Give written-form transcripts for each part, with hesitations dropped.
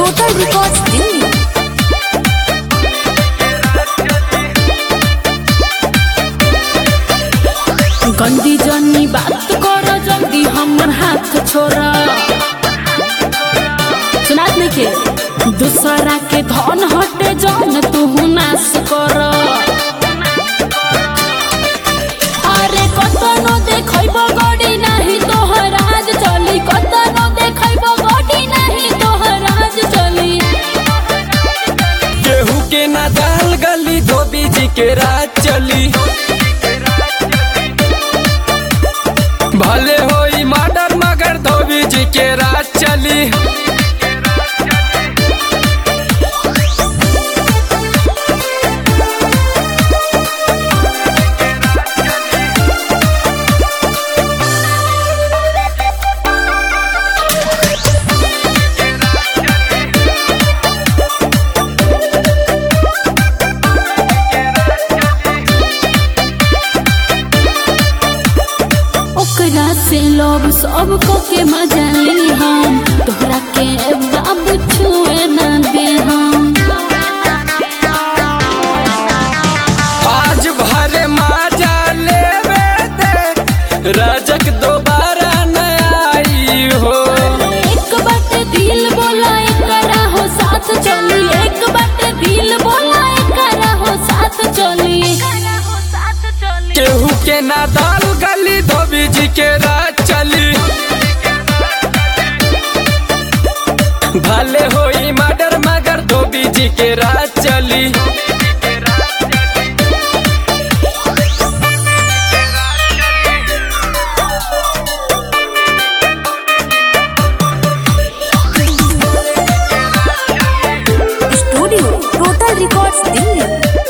Total records Delhi. गंदी जनी बात करो जल्दी हमर हाथ छोड़ा। सुनात नहीं के दूसरा के धन हटे जन तू नाश कर। अरे कतनो देखब गड़ी नहीं तोहर आज चली, कतनो देखब गड़ी नहीं तोहर आज चली। केहू के ना दाल गली धोबी जी के राज चली। भले होई मर्डर मगर धोबी जी के राज चली। ओकरा से लोग सब को के मजा ली हम, तोहरा के बाबू छुए न दे हम। आज भरे माजा लेवे दे राजक दोबारा न आई हो। एक बात दिल बोला एकरा हो साथ चली, एक बात दिल बोला एकरा हो साथ चली। केहू के ना दाल गली धोबी जी के राज चली। भले होई मर्डर मगर धोबी जी के राज चली। Studio total records Delhi.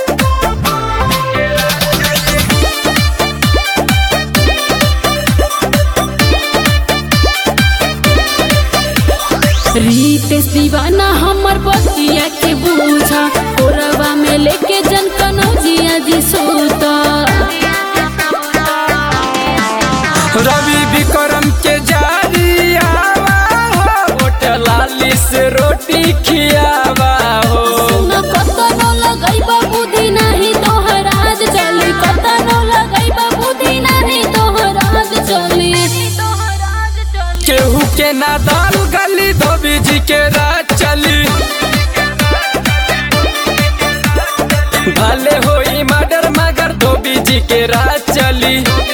Ritesh Deewana हमर बतिया के बूझा, कोरवा में लेके जन कनौजिया जी सोता। रवि विक्रम के जारी आवा हो, होटलाली से रोटी खियावा हो। सुन कतनो लगैबा बुद्धि नहीं तोहर आज चली, कतनो लगैबा बुद्धि नहीं तोहर आज चली। केहू के ना दाल गली धोबी जी के राज चली। भले होई मर्डर मगर धोबी जी के राज चली।